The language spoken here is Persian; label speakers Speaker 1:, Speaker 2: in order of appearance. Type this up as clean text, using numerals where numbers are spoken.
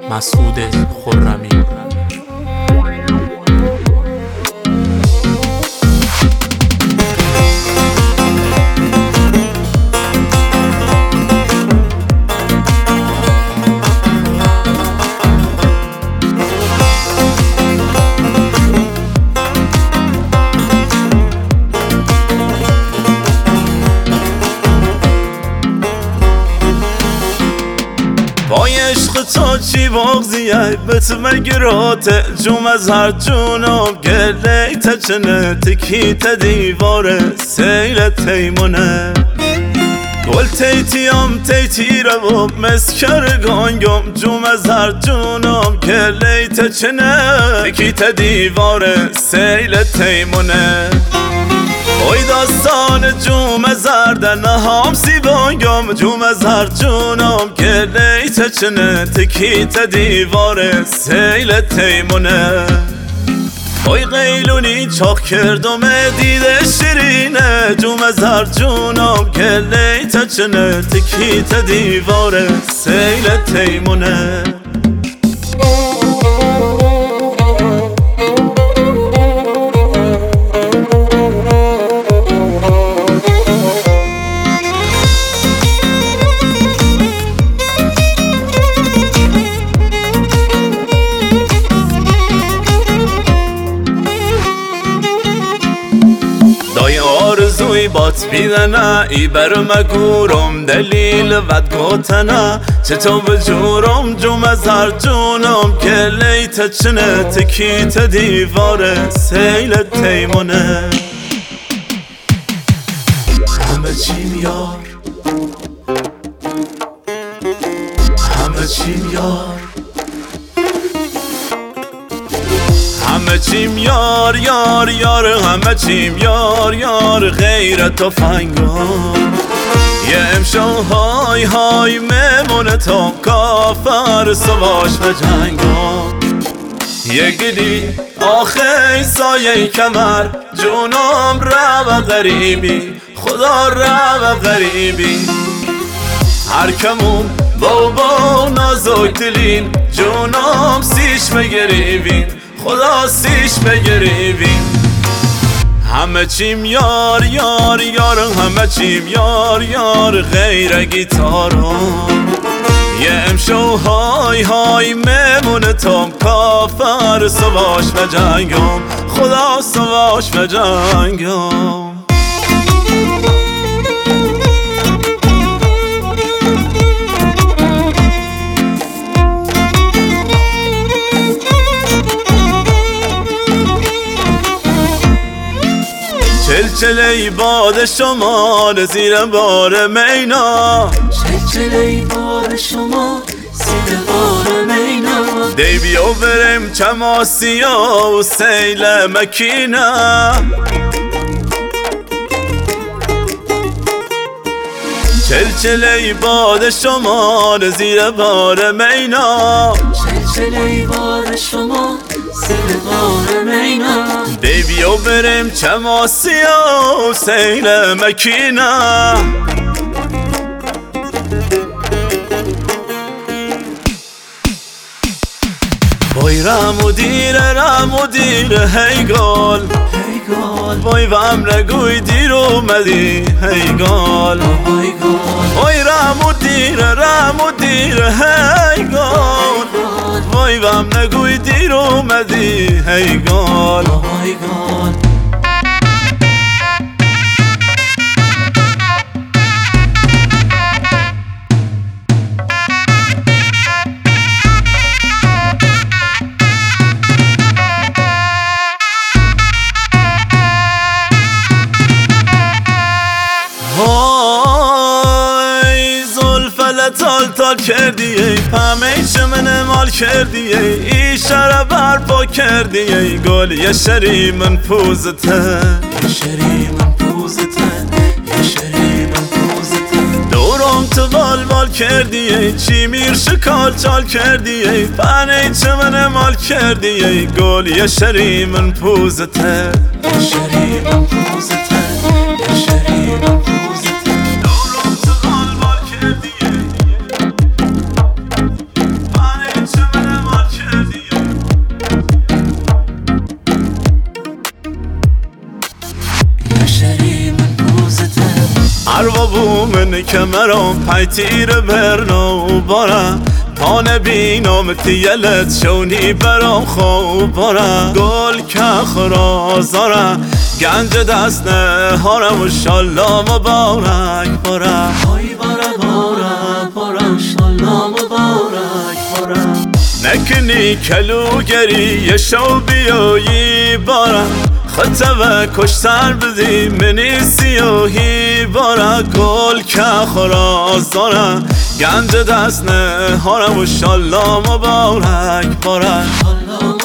Speaker 1: مسعود خرمی.
Speaker 2: وای عشق تو چی بغضیه بت مگراته جوم از هر جونم گله تچنه تکیت دیواره سیل تیمونه گل تیتیم تیتی رو مسکر گانگم جوم از هر جونم گله تچنه تکیت دیواره سیل تیمونه وای داستان جوم زردن هم سیبانگم جوم زر جونم گله تچنه تکیت دیواره سیل تیمونه وای قیلونی چاق کردم دیده شیرینه جوم زر جونم گله تچنه تکیت دیواره سیل تیمونه آرزوی بات بیدنه ای بر مگورم دلیل ود گوتنه چطور بجورم جوم از هر جونم گله تچنه تکیت دیواره سیل تیمونه همه چیم یار همه چیم یار همه چیم یار یار یار همه چیم یار یار غیر تفنگم یه امشو های های میمونه تا کافر سواش و جنگم یه گلی آخه سایه کمر جونم رو و غریبی خدا رو و غریبی هر کمون بابا نازک دلین جونم سیش مگریبین خدا سیش بگریبین همه چیم یار یار یار همه چیم یار یار غیر گیتارم یه امشو های های میمونه تام کافر سواش و جنگم خدا سواش و جنگم چلچله باد شمال زیر بار مینا
Speaker 3: چلچله باد شما زیر بار مینا
Speaker 2: دی بیا بریم چماسیا و سیل مکینا چلچله باد شمال زیر بار مینا
Speaker 3: چلچله باد شما زیر بار مینا
Speaker 2: دی بیا بریم چماسیا و سیل مکینا وای رم و دیر هی گال وای وام نگوی دیر اومدی هی گال وای رم و دیر هی گال وای وام نگوی دیر اومدی هی گال تال کردی ای پمه چمن مال کردی ای شرع برپا کردی ای گل یه شری من پوزته دورم تو بال کردی ای چی میر شکال چال کردی ای پنه چمن مال کردی ای گل یه شری من پوزته دورم تو بال کردی ای من که مرام پای تیر برنا و بارا تا نبینم تیلت شونی برام خوب بارا گل که خرازارا گنج دست نهارم و شالله مبارک بارا
Speaker 3: ای بارا شالله مبارک بارا
Speaker 2: نکنی کلوگری یه شو بیایی بارا خطه و کشتر بدی منی سیاهی بارا گل که خراز دارم گنج دست نهارم و شالله مبارک بارا